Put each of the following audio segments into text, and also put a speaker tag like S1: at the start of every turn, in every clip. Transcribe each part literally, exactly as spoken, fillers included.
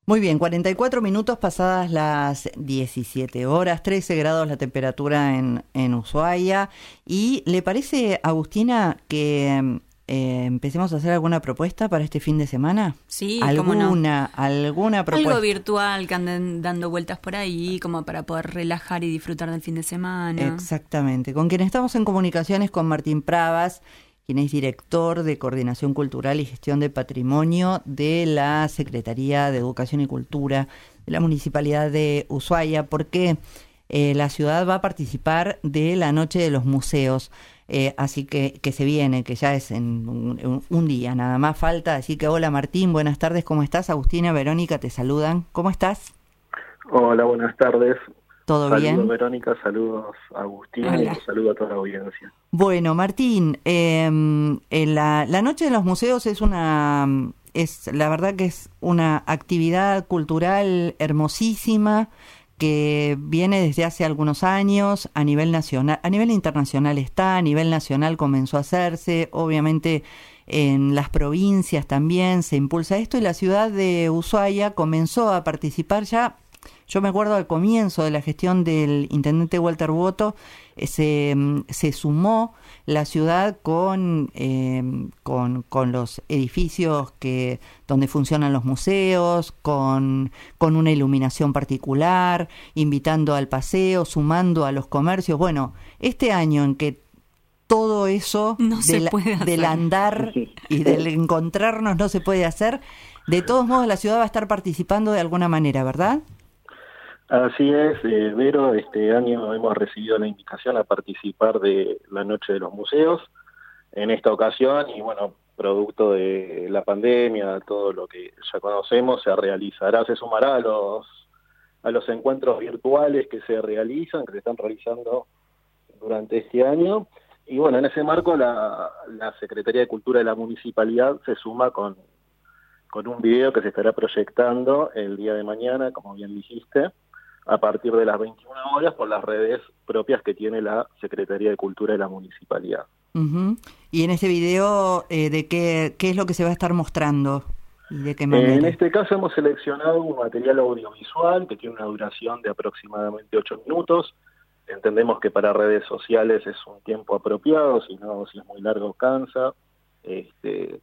S1: Muy bien, cuarenta y cuatro minutos pasadas las diecisiete horas, trece grados la temperatura en, en Ushuaia. ¿Y le parece, Agustina, que eh, empecemos a hacer alguna propuesta para este fin de semana?
S2: Sí, cómo no.
S1: ¿Alguna, alguna propuesta?
S2: Algo virtual que anden dando vueltas por ahí, como para poder relajar y disfrutar del fin de semana.
S1: Exactamente. Con quien estamos en comunicaciones con Martín Pravas, quien es director de Coordinación Cultural y Gestión de Patrimonio de la Secretaría de Educación y Cultura de la Municipalidad de Ushuaia, porque eh, la ciudad va a participar de la Noche de los Museos, eh, así que, que se viene, que ya es en un, un día, nada más falta. Así que hola Martín, buenas tardes, ¿cómo estás? Agustina, Verónica, te saludan. ¿Cómo estás?
S3: Hola, buenas tardes.
S1: ¿Todo
S3: saludos,
S1: bien?
S3: Saludos Verónica, saludos Agustín y un saludo a toda la audiencia.
S1: Bueno, Martín, eh, en la, la Noche de los Museos es una, es la verdad que es una actividad cultural hermosísima que viene desde hace algunos años a nivel nacional, a nivel internacional está, a nivel nacional comenzó a hacerse, obviamente en las provincias también se impulsa esto y la ciudad de Ushuaia comenzó a participar ya. Yo me acuerdo al comienzo de la gestión del intendente Walter Boto, eh, se, se sumó la ciudad con, eh, con, con los edificios que donde funcionan los museos, con, con una iluminación particular, invitando al paseo, sumando a los comercios. Bueno, este año en que todo eso
S2: no
S1: del, del andar y del encontrarnos no se puede hacer, de todos modos la ciudad va a estar participando de alguna manera, ¿verdad?
S3: Así es, eh, Vero, este año hemos recibido la invitación a participar de la Noche de los Museos en esta ocasión y bueno, producto de la pandemia, todo lo que ya conocemos, se realizará, se sumará a los, a los encuentros virtuales que se realizan, que se están realizando durante este año. Y bueno, en ese marco la, la Secretaría de Cultura de la Municipalidad se suma con, con un video que se estará proyectando el día de mañana, como bien dijiste, a partir de las veintiuna horas por las redes propias que tiene la Secretaría de Cultura de la Municipalidad.
S1: Uh-huh. Y en ese video, eh, ¿de qué, qué es lo que se va a estar mostrando? ¿Y de qué manera?
S3: En este caso hemos seleccionado un material audiovisual que tiene una duración de aproximadamente ocho minutos. Entendemos que para redes sociales es un tiempo apropiado, si no, si es muy largo cansa. Este,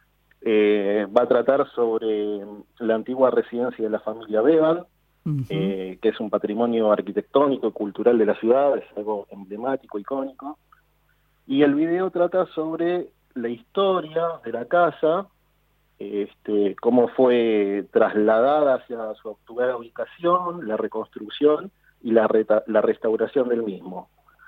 S3: eh, va a tratar sobre la antigua residencia de la familia Bevan, Uh-huh. eh, que es un patrimonio arquitectónico y cultural de la ciudad, es algo emblemático, icónico. Y el video trata sobre la historia de la casa, este, cómo fue trasladada hacia su actual ubicación, la reconstrucción y la, reta, la restauración del mismo.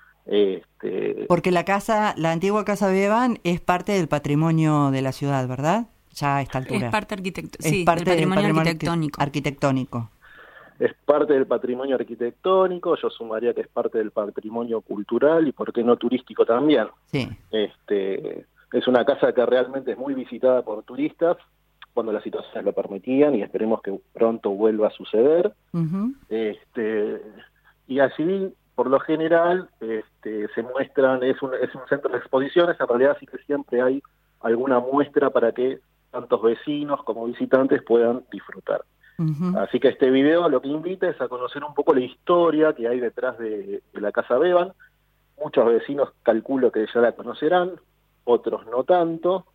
S3: Este,
S1: Porque la casa, la antigua casa Bevan es parte del patrimonio de la ciudad, ¿verdad? Ya a esta altura.
S2: Es parte, arquitect-
S1: es
S2: sí,
S1: parte
S2: del patrimonio,
S1: del patrimonio
S2: arquitectónico.
S1: arquitectónico.
S3: Es parte del patrimonio arquitectónico, yo sumaría que es parte del patrimonio cultural y por qué no turístico también.
S1: Sí.
S3: Este, es una casa que realmente es muy visitada por turistas cuando las situaciones lo permitían y esperemos que pronto vuelva a suceder. Uh-huh. Este, y así, por lo general, este, se muestran, es un, es un centro de exposiciones, en realidad sí que siempre hay alguna muestra para que tantos vecinos como visitantes puedan disfrutar. Uh-huh. Así que este video lo que invita es a conocer un poco la historia que hay detrás de, de la casa Bevan. Muchos vecinos calculo que ya la conocerán, otros no tanto,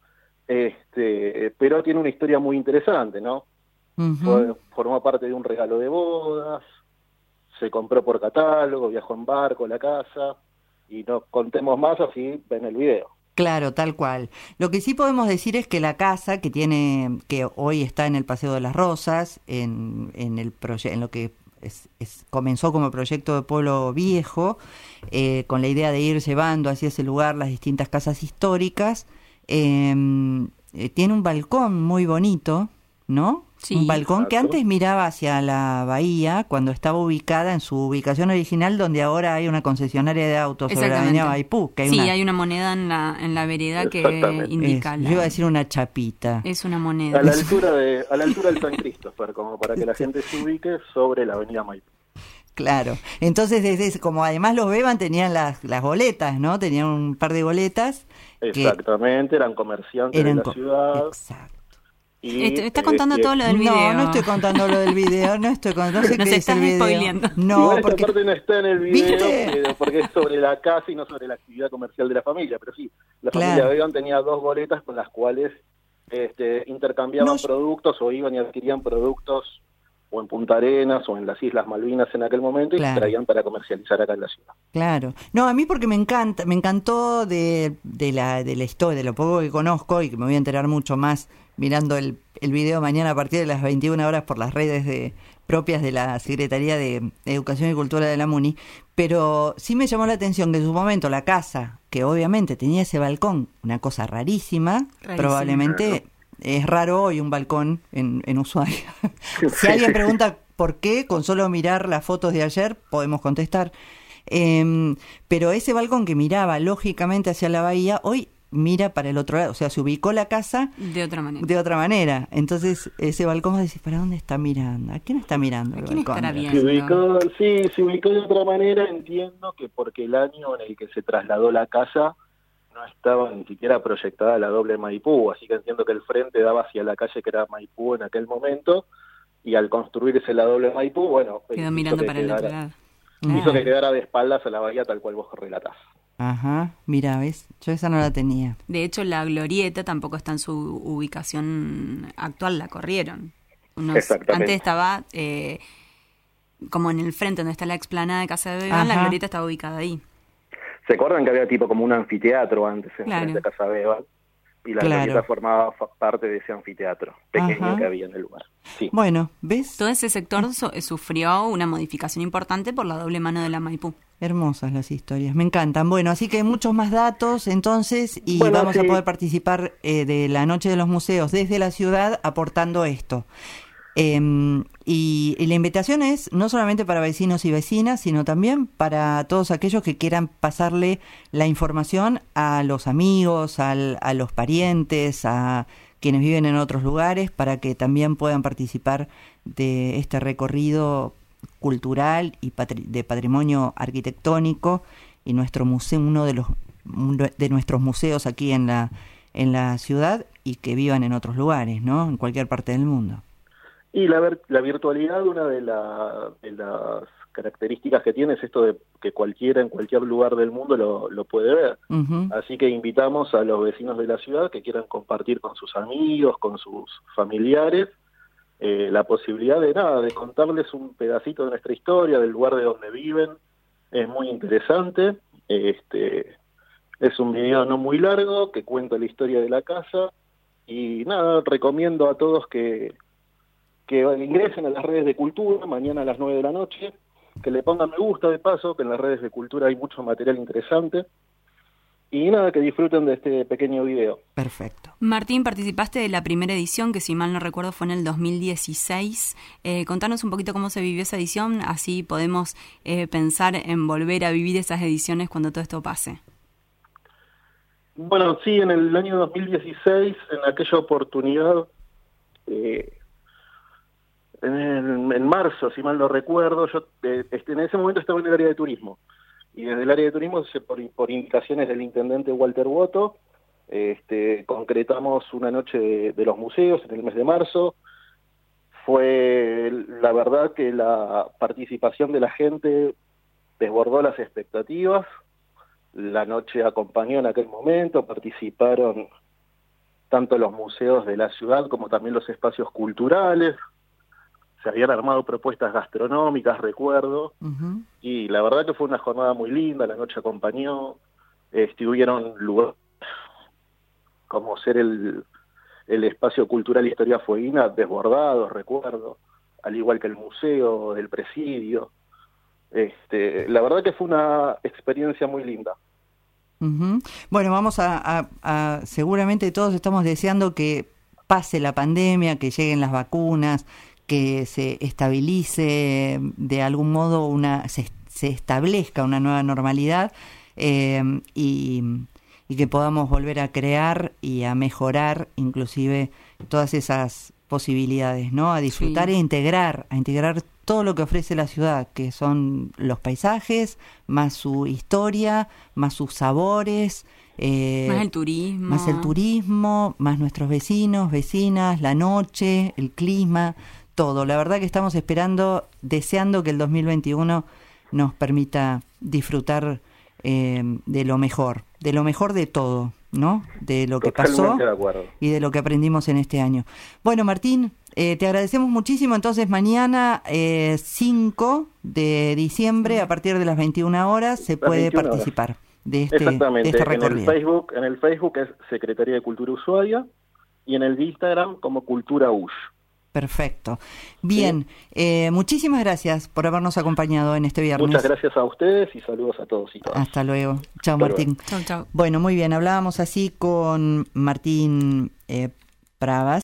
S3: este, pero tiene una historia muy interesante, ¿no? Uh-huh. Fue, formó parte de un regalo de bodas, se compró por catálogo, viajó en barco la casa, y no contemos más, así ven el video.
S1: Claro, tal cual. Lo que sí podemos decir es que la casa que tiene, que hoy está en el Paseo de las Rosas, en, en el proye- en lo que es, es, comenzó como proyecto de pueblo viejo, eh, con la idea de ir llevando hacia ese lugar las distintas casas históricas, eh, eh, tiene un balcón muy bonito, ¿no?
S2: Sí,
S1: un balcón
S3: exacto.
S1: que antes miraba hacia la bahía cuando estaba ubicada en su ubicación original, donde ahora hay una concesionaria de autos sobre la avenida Maipú. Que hay
S2: sí,
S1: una...
S2: hay una moneda en la en la vereda que indica.
S1: Es,
S2: la...
S1: Yo iba a decir una chapita.
S2: Es una moneda.
S3: A la altura de a la altura del San Christopher, como para que la gente se ubique sobre la avenida Maipú.
S1: Claro. Entonces, desde como además los Bevan tenían las las boletas, ¿no? Tenían un par de boletas.
S3: Exactamente, eran comerciantes
S1: eran
S3: de la
S1: co-
S3: ciudad.
S1: Exacto.
S3: Y,
S2: Este, está contando
S3: este,
S2: todo lo del video.
S1: No, no estoy contando lo del video, no estoy contando, no sé
S2: Nos
S1: qué es
S2: estás
S1: el video.
S2: spoileando.
S1: No,
S3: Igual
S1: porque...
S3: esta parte no está en el video,
S1: ¿Viste?
S3: pero porque es sobre la casa y no sobre la actividad comercial de la familia, pero sí, la
S1: Claro.
S3: familia Bevan tenía dos boletas con las cuales este, intercambiaban
S1: No,
S3: productos o iban y adquirían productos o en Punta Arenas o en las Islas Malvinas en aquel momento
S1: Claro.
S3: y se traían para comercializar acá en la ciudad.
S1: Claro. No, a mí porque me encanta, me encantó de, de la de la historia, de lo poco que conozco y que me voy a enterar mucho más mirando el, el video mañana a partir de las veintiuna horas por las redes de, propias de la Secretaría de Educación y Cultura de la MUNI, pero sí me llamó la atención que en su momento la casa, que obviamente tenía ese balcón, una cosa rarísima,
S2: Rarísima.
S1: probablemente es raro hoy un balcón en, en Ushuaia. Si alguien pregunta por qué, con solo mirar las fotos de ayer podemos contestar. Eh, pero ese balcón que miraba lógicamente hacia la bahía, hoy mira para el otro lado, o sea, se ubicó la casa
S2: De otra manera.
S1: de otra manera. Entonces, ese balcón, vos decís, ¿para dónde está mirando? ¿A quién está mirando el
S2: ¿A quién
S1: balcón?
S2: estará
S3: Se
S2: viendo?
S3: ubicó, sí, se ubicó de otra manera, entiendo que porque el año en el que se trasladó la casa no estaba ni siquiera proyectada la doble Maipú, así que entiendo que el frente daba hacia la calle que era Maipú en aquel momento, y al construirse la doble Maipú, bueno,
S2: Quedó
S3: hizo
S2: mirando
S3: que
S2: para el
S3: quedara-
S2: otro lado.
S3: hizo
S2: Claro.
S3: que quedara de espaldas a la bahía tal cual vos relatás.
S1: Ajá, mira, ¿ves? Yo esa no la tenía.
S2: De hecho, la glorieta tampoco está en su ubicación actual, la corrieron. Unos-
S3: Exactamente.
S2: antes estaba eh, como en el frente donde está la explanada de Casa de Bevan, la
S1: Ajá.
S2: glorieta estaba ubicada ahí.
S3: ¿Se acuerdan que había tipo como un anfiteatro antes en
S2: Claro.
S3: frente a Casa Bevan? Y la
S1: Claro.
S3: glorieta formaba fa- parte de ese anfiteatro pequeño
S1: Ajá.
S3: que había en el lugar. Sí.
S1: Bueno, ¿ves?
S2: Todo ese sector so- sufrió una modificación importante por la doble mano de la Maipú.
S1: Hermosas las historias, me encantan. Bueno, así que muchos más datos entonces y
S3: Bueno,
S1: vamos a
S3: sí.
S1: poder participar eh, de la Noche de los Museos desde la ciudad aportando esto. Eh, y, y la invitación es no solamente para vecinos y vecinas, sino también para todos aquellos que quieran pasarle la información a los amigos, al, a los parientes, a quienes viven en otros lugares, para que también puedan participar de este recorrido cultural y patri- de patrimonio arquitectónico y nuestro museo, uno de los uno de nuestros museos aquí en la en la ciudad y que vivan en otros lugares, ¿no? En cualquier parte del mundo.
S3: Y la, ver- la virtualidad, una de, la- de las características que tiene es esto de que cualquiera en cualquier lugar del mundo lo, lo puede ver.
S1: Ujú.
S3: Así que invitamos a los vecinos de la ciudad que quieran compartir con sus amigos, con sus familiares, eh, la posibilidad de nada, de contarles un pedacito de nuestra historia, del lugar de donde viven. Es muy interesante. Este, es un video no muy largo que cuenta la historia de la casa. Y nada, recomiendo a todos que, que ingresen a las redes de Cultura mañana a las nueve de la noche, que le pongan me gusta de paso, que en las redes de Cultura hay mucho material interesante. Y nada, que disfruten de este pequeño video.
S1: Perfecto.
S2: Martín, participaste de la primera edición, que si mal no recuerdo fue en el dos mil dieciséis. Eh, contanos un poquito cómo se vivió esa edición, así podemos eh, pensar en volver a vivir esas ediciones cuando todo esto pase.
S3: Bueno, sí, en el año dos mil dieciséis, en aquella oportunidad, eh, en, en marzo, si mal no recuerdo, yo eh, este, en ese momento estaba en el área de turismo. Y desde el área de turismo, se- por, por indicaciones del intendente Walter Boto, este, concretamos una noche de, de los museos en el mes de marzo. Fue la verdad que la participación de la gente desbordó las expectativas. La noche acompañó en aquel momento, participaron tanto los museos de la ciudad como también los espacios culturales. Se habían armado propuestas gastronómicas, recuerdo,
S1: Ujú.
S3: y la verdad que fue una jornada muy linda, la noche acompañó, estuvieron lugares como ser el, el espacio cultural Historia Fueguina desbordados, recuerdo, al igual que el museo del presidio. Este, la verdad que fue una experiencia muy linda.
S1: Ujú. Bueno, vamos a, a- a- seguramente todos estamos deseando que pase la pandemia, que lleguen las vacunas, que se estabilice de algún modo, una se, se establezca una nueva normalidad eh, y, y que podamos volver a crear y a mejorar inclusive todas esas posibilidades, ¿no? A disfrutar
S2: Sí.
S1: e integrar, a integrar todo lo que ofrece la ciudad, que son los paisajes, más su historia, más sus sabores,
S2: eh, más el turismo,
S1: más el turismo, más nuestros vecinos, vecinas, la noche, el clima, todo. La verdad que estamos esperando, deseando que el dos mil veintiuno nos permita disfrutar eh, de lo mejor, de lo mejor de todo, ¿no? De lo que pasó y de lo que aprendimos en este año. Bueno, Martín, eh, te agradecemos muchísimo. Entonces, mañana eh, cinco de diciembre, a partir de las veintiuna horas, se puede participar de este,
S3: Exactamente.
S1: de este recorrido.
S3: En el Facebook, en el Facebook es Secretaría de Cultura Ushuaia y en el Instagram como Cultura Ush.
S1: Perfecto. Bien, ¿sí? eh, muchísimas gracias por habernos acompañado en este viernes.
S3: Muchas gracias a ustedes y saludos a todos y todas.
S1: Hasta luego. Chao, Martín.
S2: Chao, chao.
S1: Bueno, muy bien, hablábamos así con Martín eh, Pravas.